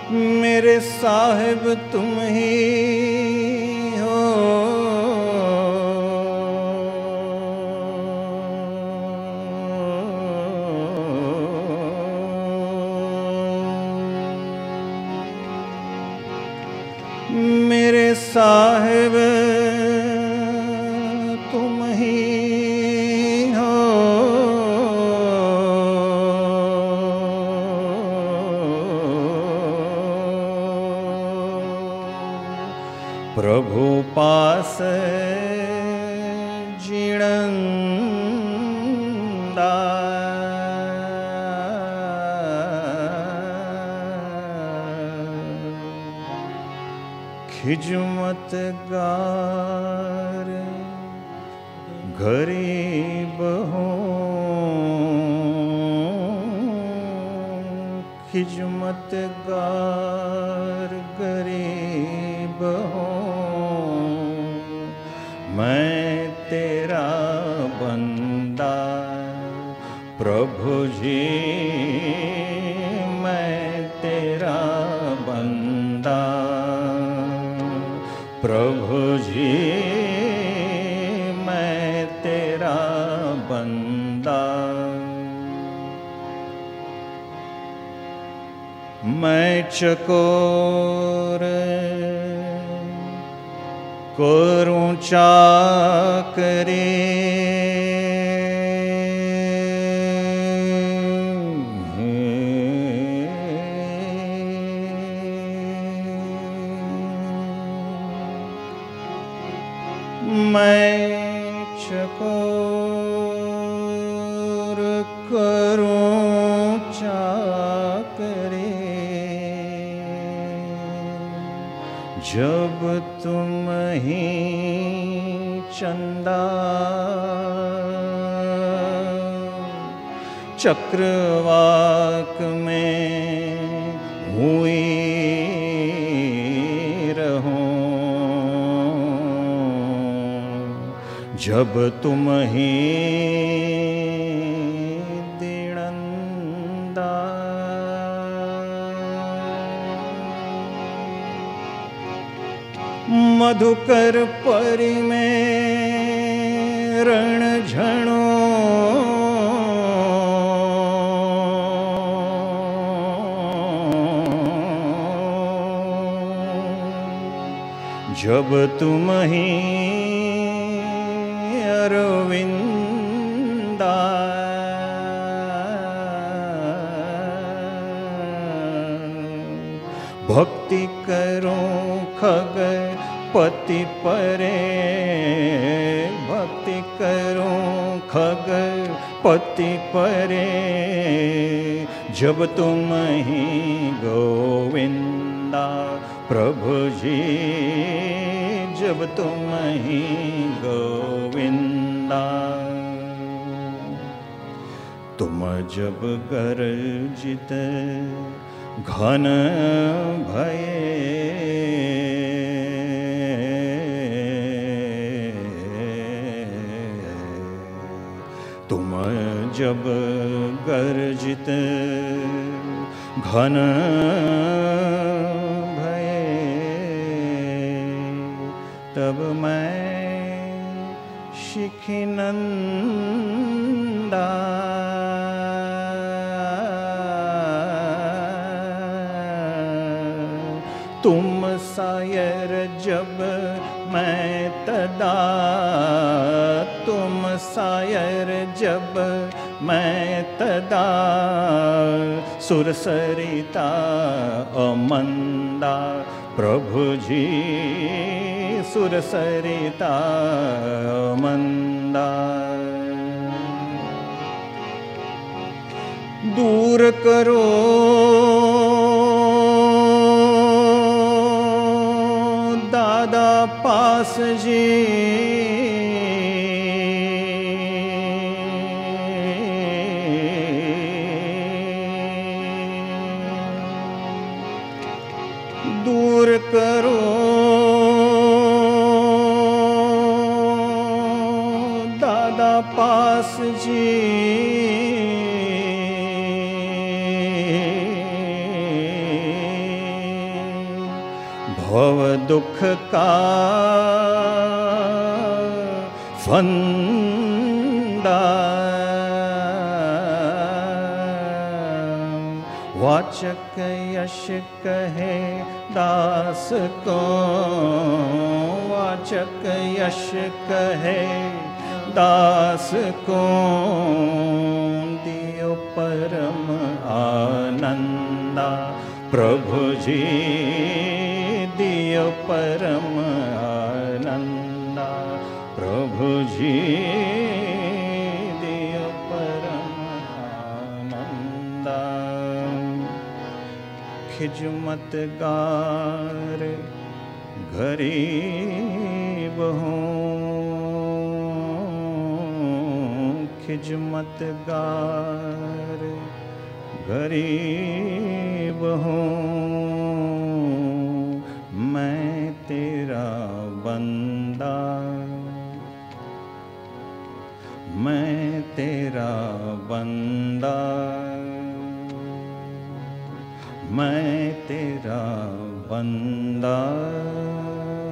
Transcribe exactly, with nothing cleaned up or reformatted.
मेरे साहिब तुम ही हो। मेरे साहिब तुम ही हो। प्रभु पास जीणंदा खिजमत गार गरीब हो। खिजमत गार गरीब हो। मैं तेरा बंदा प्रभु जी, मैं तेरा बंदा प्रभु जी, मैं तेरा बंदा। मैं चकोर करूं चाकरी, मैं चकोर करूं चाकरी, जब तुम ही चंदा चक्रवाक में हुई रहो। जब तुम ही दीनंदा मधुकर परी में रण झणो, जब तुम ही अरविंदा भक्ति करूं खग पति परे, भक्ति करूं खग पति परे, जब तुम ही गोविंदा प्रभु जी, जब तुम ही गोविंदा। तुम जब गर्जित घन भये, तुम जब गर्जित घन भये, तब मैं शिखिनंदा तुम सायर जब मैं तदा, तुम सायर जब मैं तदा, सुरसरिता अमंदा प्रभु जी, सुरसरिता अमंदा। दूर करो दादा पास जी, दूर करो दादा पास जी, भव दुख का फंदा, वाचक यश कहे दास को, वाचक यश कहे दास को, दियो परम आनंदा प्रभु जी, दियो परम आनंदा प्रभु जी, दियो परम आनंदा। खिजमत गार गरीब हूँ, खिजमत गार गरीब हूँ, मैं तेरा बंदा, मैं तेरा बंदा, मैं तेरा बंदा।